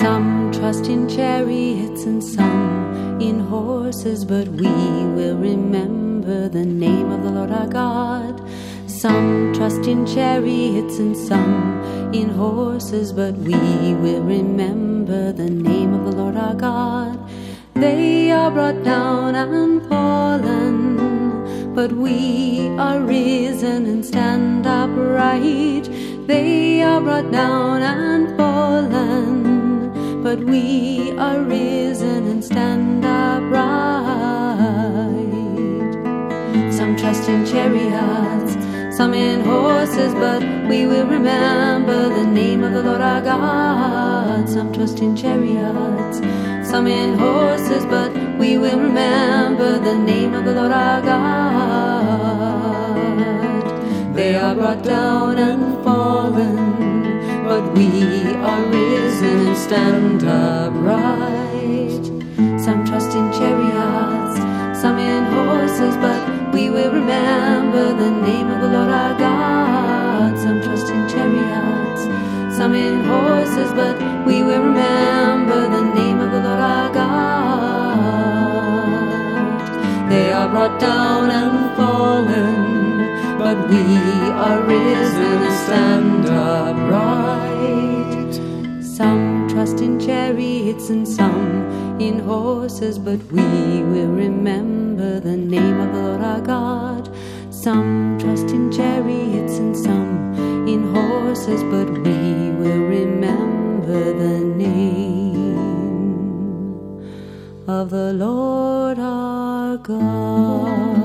Some trust in chariots and some in horses, but we will remember the name of the Lord our God. Some trust in chariots and some in horses, but we will remember the name of the Lord our God. They are brought down and fallen, but we are risen and stand upright. They are brought down and fallen, but we are risen and stand upright. Some trust in chariots, some in horses, but we will remember the name of the Lord our God. Some trust in chariots, some in horses, but we will remember the name of the Lord our God. They are brought down and fallen, but we are risen and stand upright. Some trust in chariots, some in horses, but we will remember the name of the Lord our God. Some trust in chariots, some in horses, but we will remember the name of the Lord our God. They are brought down and fallen, but we are risen and stand upright. Some trust in chariots and some in horses, but we will remember the name of the Lord our God. Some trust in chariots and some in horses, but we will remember the name of the Lord our God.